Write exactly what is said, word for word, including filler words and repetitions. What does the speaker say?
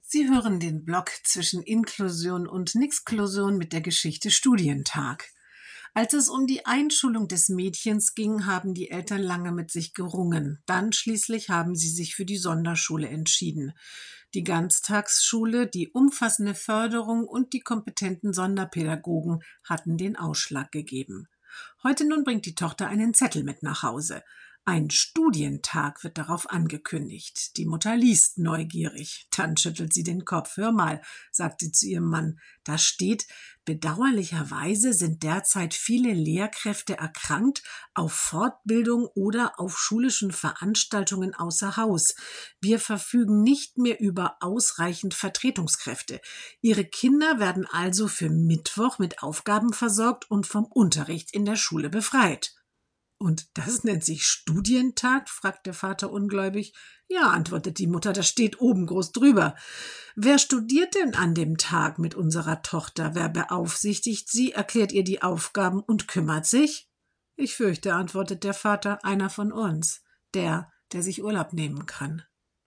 Sie hören den Blog zwischen Inklusion und Nixklusion mit der Geschichte Studientag. Als es um die Einschulung des Mädchens ging, haben die Eltern lange mit sich gerungen. Dann schließlich haben sie sich für die Sonderschule entschieden. Die Ganztagsschule, die umfassende Förderung und die kompetenten Sonderpädagogen hatten den Ausschlag gegeben. Heute nun bringt die Tochter einen Zettel mit nach Hause. Ein Studientag wird darauf angekündigt. Die Mutter liest neugierig. Dann schüttelt sie den Kopf. Hör mal, sagt sie zu ihrem Mann, da steht, bedauerlicherweise sind derzeit viele Lehrkräfte erkrankt auf Fortbildung oder auf schulischen Veranstaltungen außer Haus. Wir verfügen nicht mehr über ausreichend Vertretungskräfte. Ihre Kinder werden also für Mittwoch mit Aufgaben versorgt und vom Unterricht in der Schule befreit. »Und das nennt sich Studientag?« fragt der Vater ungläubig. »Ja«, antwortet die Mutter, das steht oben groß drüber. »Wer studiert denn an dem Tag mit unserer Tochter? Wer beaufsichtigt sie, erklärt ihr die Aufgaben und kümmert sich?« »Ich fürchte«, antwortet der Vater, »einer von uns, der, der sich Urlaub nehmen kann.«